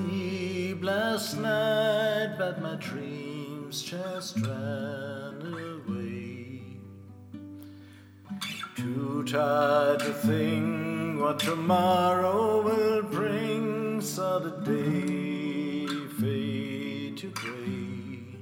sleep last night, but my dreams just ran away. Too tired to think what tomorrow will bring, saw the day fade to gray.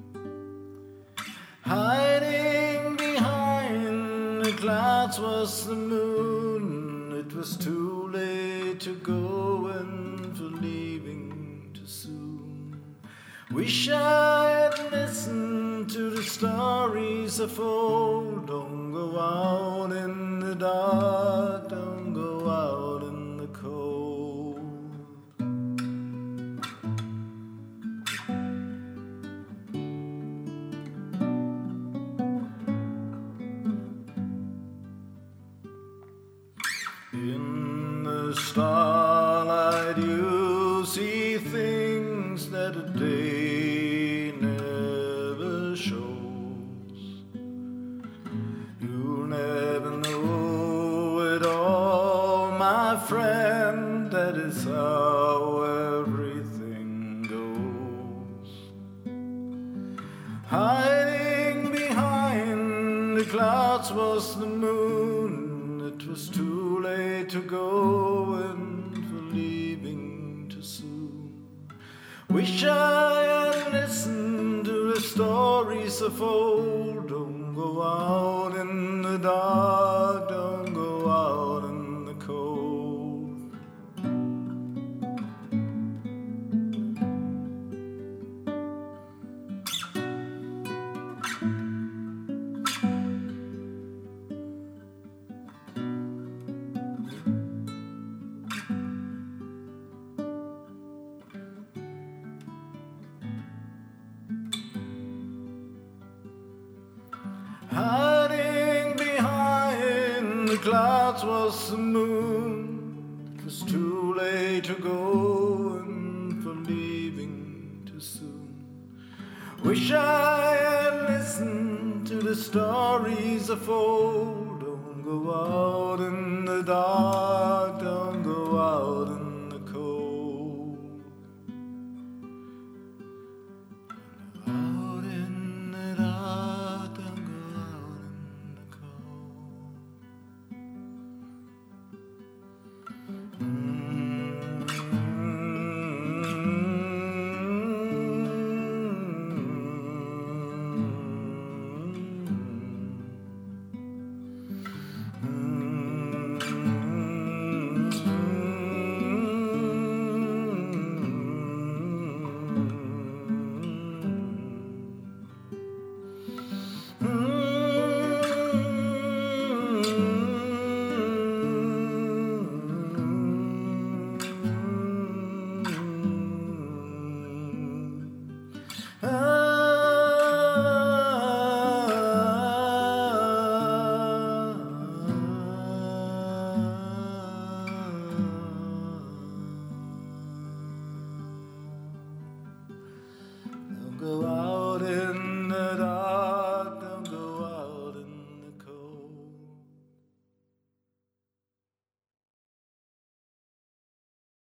Hiding behind the clouds was the moon. It was too late to go and for leaving too soon. Wish I had listened to the stories of old. Don't go out in the dark, don't go out in the cold. In the starlight you see things that a day never shows. You'll never know it all, my friend, that is how everything goes. Hiding behind the clouds was the moon. It was too late to go and for leaving too soon. Wish I had listened to the stories of old. Don't go out in the dark, don't go out in the cold. Hiding behind the clouds was the moon. It was too late to go and for leaving too soon. Wish I had listened to the stories of old. Don't go out in the dark.